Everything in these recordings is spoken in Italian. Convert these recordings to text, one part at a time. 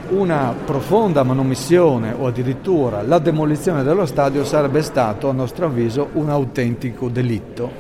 una profonda manomissione o addirittura la demolizione dello stadio sarebbe stato, a nostro avviso, un autentico delitto.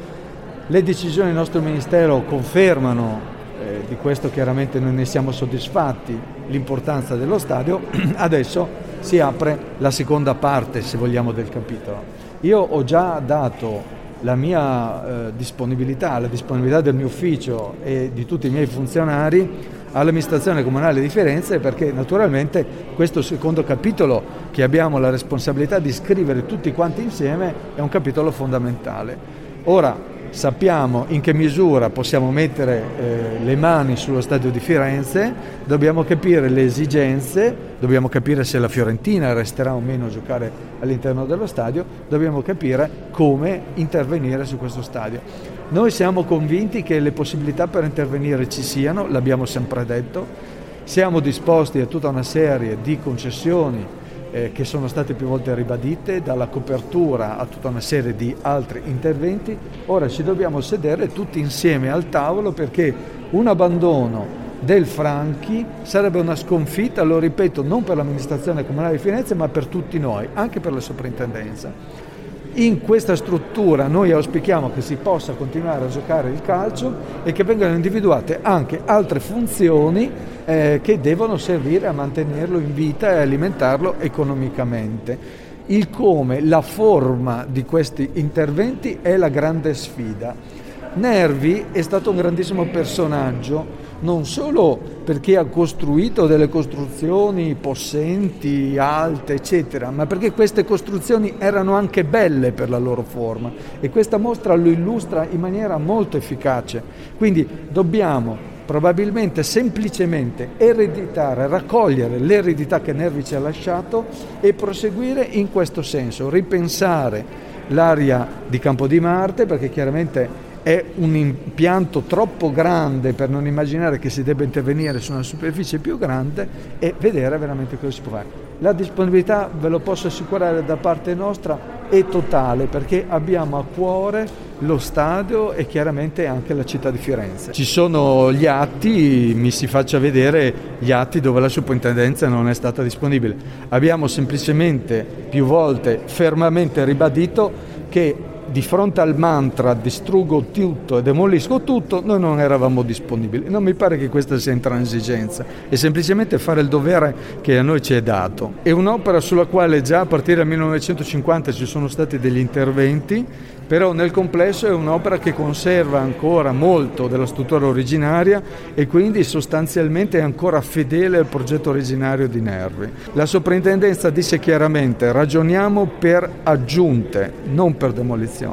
Le decisioni del nostro Ministero confermano, di questo chiaramente noi ne siamo soddisfatti, l'importanza dello stadio. Adesso si apre la seconda parte, se vogliamo, del capitolo. Io ho già dato la mia disponibilità, la disponibilità del mio ufficio e di tutti i miei funzionari all'amministrazione comunale di Firenze, perché naturalmente questo secondo capitolo, che abbiamo la responsabilità di scrivere tutti quanti insieme, è un capitolo fondamentale. Ora sappiamo in che misura possiamo mettere le mani sullo stadio di Firenze, dobbiamo capire le esigenze, dobbiamo capire se la Fiorentina resterà o meno a giocare all'interno dello stadio, dobbiamo capire come intervenire su questo stadio. Noi siamo convinti che le possibilità per intervenire ci siano, l'abbiamo sempre detto, siamo disposti a tutta una serie di concessioni che sono state più volte ribadite, dalla copertura a tutta una serie di altri interventi. Ora ci dobbiamo sedere tutti insieme al tavolo, perché un abbandono del Franchi sarebbe una sconfitta, lo ripeto, non per l'amministrazione comunale di Firenze, ma per tutti noi, anche per la soprintendenza. In questa struttura noi auspichiamo che si possa continuare a giocare il calcio e che vengano individuate anche altre funzioni che devono servire a mantenerlo in vita e alimentarlo economicamente. Il come, la forma di questi interventi è la grande sfida. Nervi è stato un grandissimo personaggio, non solo perché ha costruito delle costruzioni possenti, alte, eccetera, ma perché queste costruzioni erano anche belle per la loro forma, e questa mostra lo illustra in maniera molto efficace. Quindi dobbiamo probabilmente semplicemente ereditare, raccogliere l'eredità che Nervi ci ha lasciato e proseguire in questo senso, ripensare l'area di Campo di Marte, perché chiaramente è un impianto troppo grande per non immaginare che si debba intervenire su una superficie più grande, e vedere veramente cosa si può fare. La disponibilità, ve lo posso assicurare, da parte nostra è totale, perché abbiamo a cuore lo stadio e chiaramente anche la città di Firenze. Ci sono gli atti, mi si faccia vedere gli atti dove la soprintendenza non è stata disponibile. Abbiamo semplicemente più volte fermamente ribadito che di fronte al mantra distruggo tutto e demolisco tutto, noi non eravamo disponibili. Non mi pare che questa sia intransigenza, è semplicemente fare il dovere che a noi ci è dato. È un'opera sulla quale già a partire dal 1950 ci sono stati degli interventi, però nel complesso è un'opera che conserva ancora molto della struttura originaria e quindi sostanzialmente è ancora fedele al progetto originario di Nervi. La soprintendenza disse chiaramente: ragioniamo per aggiunte, non per demolizione.